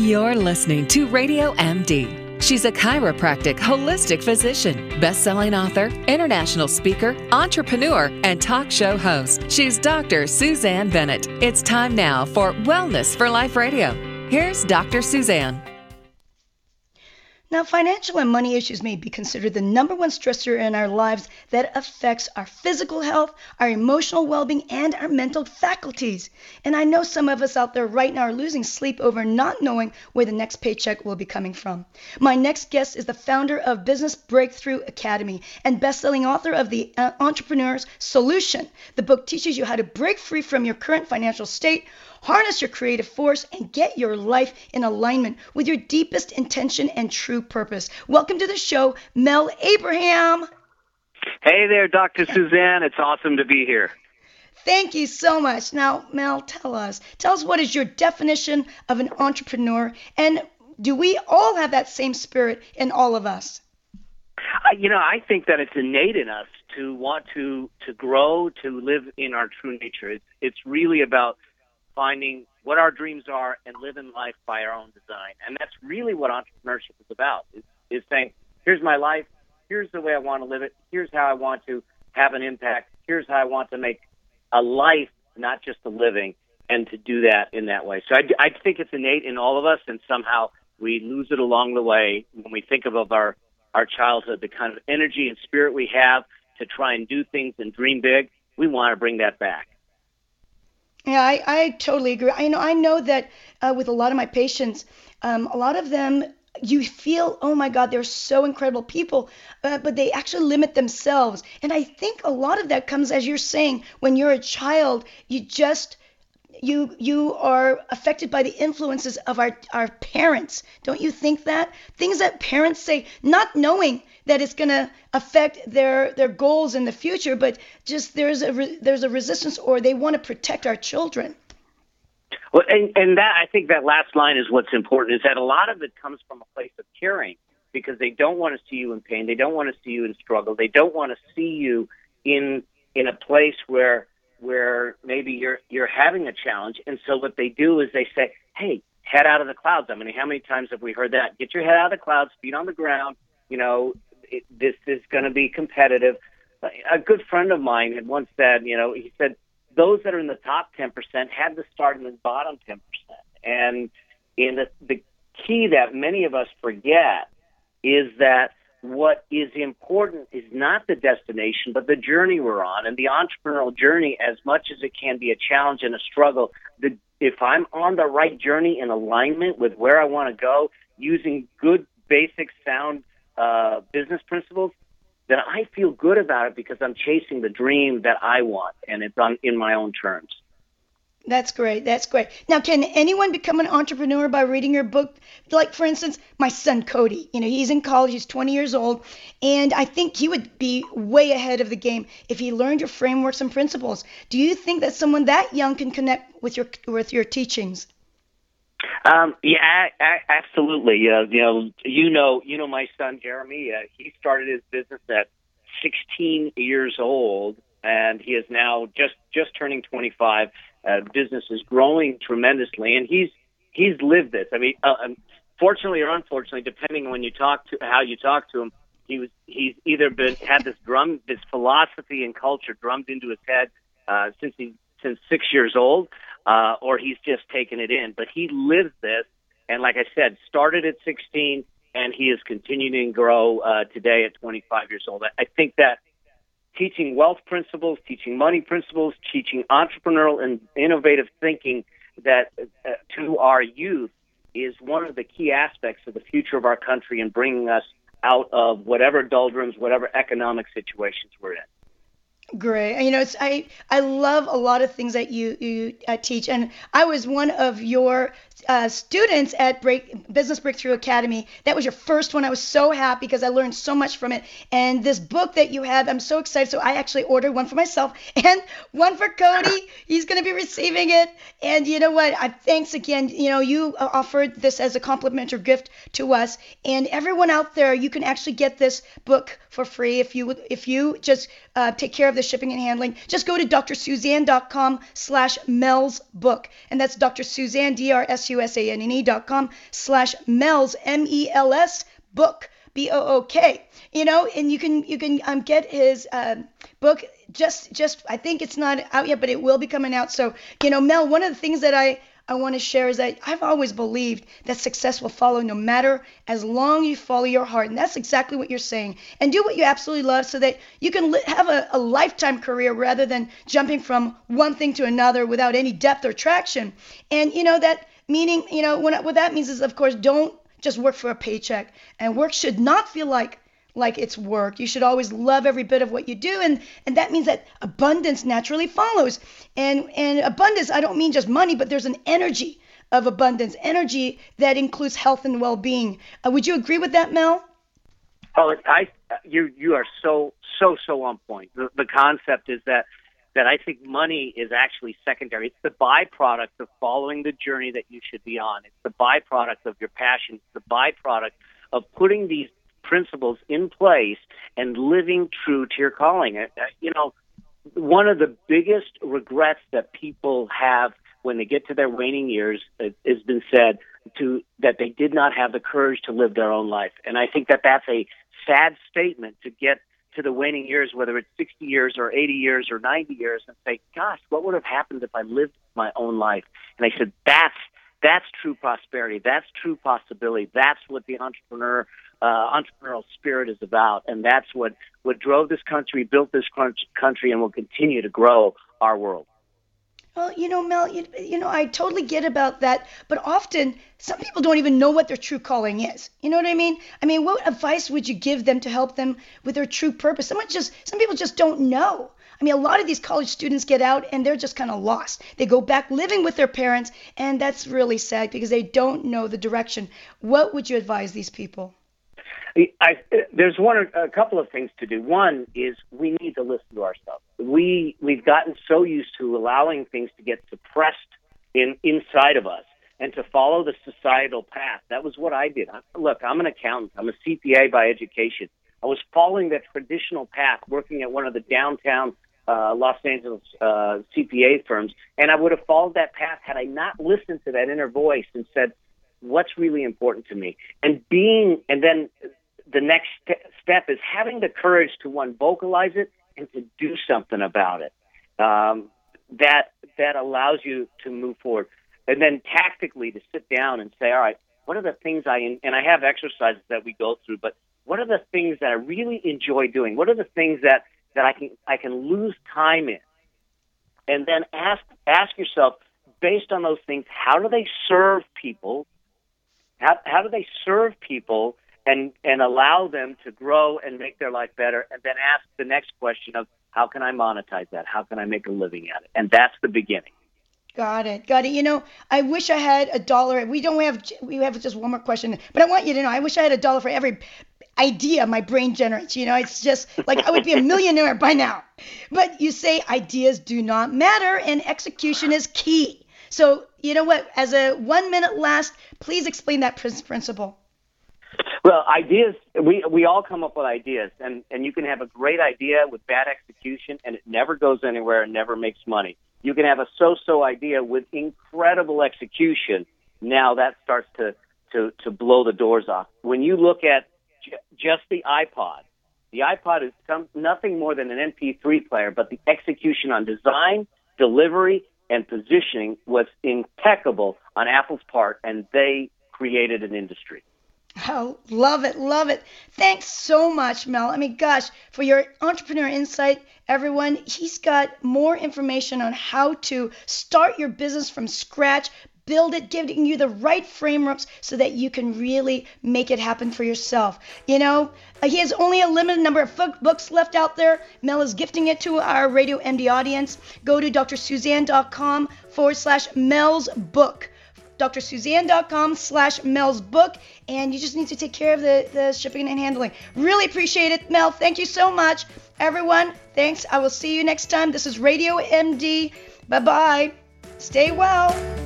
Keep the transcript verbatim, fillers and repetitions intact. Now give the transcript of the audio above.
You're listening to Radio M D. She's a chiropractic holistic physician, best-selling author, international speaker, entrepreneur, and talk show host. She's Doctor Suzanne Bennett. It's time now for Wellness for Life Radio. Here's Doctor Suzanne. Now, financial and money issues may be considered the number one stressor in our lives that affects our physical health, our emotional well-being, and our mental faculties. And I know some of us out there right now are losing sleep over not knowing where the next paycheck will be coming from. My next guest is the founder of Business Breakthrough Academy and best-selling author of The uh, Entrepreneur's Solution. The book teaches you how to break free from your current financial state, harness your creative force, and get your life in alignment with your deepest intention and true purpose. Welcome to the show, Mel Abraham. Hey there, Doctor Suzanne. It's awesome to be here. Thank you so much. Now, Mel, tell us. Tell us what is your definition of an entrepreneur, and do we all have that same spirit in all of us? Uh, you know, I think that it's innate in us to want to to grow, to live in our true nature. It's, it's really about finding what our dreams are and living life by our own design. And that's really what entrepreneurship is about, is, is saying, here's my life, here's the way I want to live it, here's how I want to have an impact, here's how I want to make a life, not just a living, and to do that in that way. So I, I think it's innate in all of us, and somehow we lose it along the way when we think of our, our childhood, the kind of energy and spirit we have to try and do things and dream big. We want to bring that back. Yeah, I, I totally agree. I know I know that uh, with a lot of my patients, um, a lot of them, you feel, oh my God, they're so incredible people, uh, but they actually limit themselves. And I think a lot of that comes, as you're saying, when you're a child, you just, you you are affected by the influences of our, our parents. Don't you think that? Things that parents say, not knowing that it's going to affect their their goals in the future, but just there's a re, there's a resistance, or they want to protect our children. Well, and, and that I think that last line is what's important, is that a lot of it comes from a place of caring, because they don't want to see you in pain, they don't want to see you in struggle, they don't want to see you in in a place where where maybe you're you're having a challenge. And so what they do is they say, hey, head out of the clouds. I mean, how many times have we heard that? Get your head out of the clouds, feet on the ground. You know, it, this is going to be competitive. A good friend of mine had once said, you know, he said, those that are in the top ten percent had to start in the bottom ten percent. And in the, the key that many of us forget is that what is important is not the destination, but the journey we're on. And the entrepreneurial journey, as much as it can be a challenge and a struggle, the, if I'm on the right journey in alignment with where I want to go, using good, basic, sound uh, business principles, then I feel good about it because I'm chasing the dream that I want, and it's on in my own terms. That's great. That's great. Now, can anyone become an entrepreneur by reading your book? Like, for instance, my son, Cody, you know, he's in college, he's twenty years old, and I think he would be way ahead of the game if he learned your frameworks and principles. Do you think that someone that young can connect with your with your teachings? Um, yeah, a- a- absolutely. Uh, you know, you know, you know, my son, Jeremy, uh, he started his business at sixteen years old, and he is now just, just turning twenty-five. Uh, business is growing tremendously, and he's he's lived this. I mean, uh, fortunately or unfortunately, depending on when you talk to how you talk to him, he was he's either been had this drum this philosophy and culture drummed into his head uh, since he since six years old, uh, or he's just taken it in. But he lives this, and like I said, started at sixteen, and he is continuing to grow uh, today at twenty-five years old. I, I think that teaching wealth principles, teaching money principles, teaching entrepreneurial and innovative thinking that uh, to our youth is one of the key aspects of the future of our country and bringing us out of whatever doldrums, whatever economic situations we're in. Great. You know, it's, I I love a lot of things that you you uh, teach, and I was one of your uh, students at Break, Business Breakthrough Academy. That was your first one. I was so happy because I learned so much from it. And this book that you have, I'm so excited. So I actually ordered one for myself and one for Cody. He's going to be receiving it. And you know what? I thanks again. You know, you uh, offered this as a complimentary gift to us, and everyone out there, you can actually get this book for free if you if you just uh, take care of the shipping and handling, just go to drsuzanne.com slash Mel's book. And that's Dr. Suzanne, D R S U S A N N E dot com slash Mel's, M E L S, book, B O O K. You know, and you can you can um, get his uh, book. Just just I think it's not out yet, but it will be coming out. So, you know, Mel, one of the things that I I want to share is that I've always believed that success will follow no matter as long you follow your heart. And that's exactly what you're saying. And do what you absolutely love so that you can li- have a, a lifetime career rather than jumping from one thing to another without any depth or traction. And, you know, that meaning, you know, what, what that means is, of course, don't just work for a paycheck. And work should not feel like like it's work. You should always love every bit of what you do, and and that means that abundance naturally follows. And and abundance, I don't mean just money, but there's an energy of abundance, energy that includes health and well-being. Uh, would you agree with that, Mel? Oh, I you you are so so so on point. The, the concept is that that I think money is actually secondary. It's the byproduct of following the journey that you should be on. It's the byproduct of your passion. It's the byproduct of putting these principles in place and living true to your calling. Uh, you know, one of the biggest regrets that people have when they get to their waning years, it has been said to that they did not have the courage to live their own life. And I think that that's a sad statement to get to the waning years, whether it's sixty years or eighty years or ninety years, and say, gosh, what would have happened if I lived my own life? And I said, that's that's true prosperity. That's true possibility. That's what the entrepreneur Uh, entrepreneurial spirit is about, and that's what, what drove this country, built this country, and will continue to grow our world. Well, you know, Mel, you, you know, I totally get about that, but often some people don't even know what their true calling is. You know what I mean? I mean, what advice would you give them to help them with their true purpose? Someone just, some people just don't know. I mean, a lot of these college students get out and they're just kind of lost. They go back living with their parents, and that's really sad because they don't know the direction. What would you advise these people? I, there's one, a couple of things to do. One is we need to listen to ourselves. We we've gotten so used to allowing things to get suppressed in inside of us and to follow the societal path. That was what I did. Look, I'm an accountant. I'm a C P A by education. I was following that traditional path, working at one of the downtown uh, Los Angeles uh, C P A firms, and I would have followed that path had I not listened to that inner voice and said, what's really important to me? And being, and then the next st- step is having the courage to, one, vocalize it and to do something about it. Um, that that allows you to move forward. And then tactically to sit down and say, all right, what are the things I, and I have exercises that we go through, but what are the things that I really enjoy doing? What are the things that, that I can I can lose time in? And then ask ask yourself, based on those things, how do they serve people? How how do they serve people and, and allow them to grow and make their life better? And then ask the next question of, how can I monetize that? How can I make a living at it? And that's the beginning. Got it. Got it. You know, I wish I had a dollar. We don't have, we have just one more question, but I want you to know, I wish I had a dollar for every idea my brain generates. You know, it's just like I would be a millionaire by now. But you say ideas do not matter and execution is key. So, you know what, as a one minute last, please explain that principle. Well, ideas, we we all come up with ideas, and, and you can have a great idea with bad execution, and it never goes anywhere and never makes money. You can have a so-so idea with incredible execution. Now that starts to, to, to blow the doors off. When you look at j- just the iPod, the iPod is some, nothing more than an M P three player, but the execution on design, delivery, and positioning was impeccable on Apple's part, and they created an industry. Oh, love it, love it. Thanks so much, Mel. I mean, gosh, for your entrepreneur insight, everyone. He's got more information on how to start your business from scratch, build it, giving you the right frameworks so that you can really make it happen for yourself. You know, he has only a limited number of books left out there. Mel is gifting it to our Radio M D audience. Go to drsuzanne.com forward slash Mel's book. drsuzanne.com slash Mel's book, and you just need to take care of the, the shipping and handling. Really appreciate it, Mel. Thank you so much. Everyone, thanks. I will see you next time. This is Radio M D. Bye-bye. Stay well.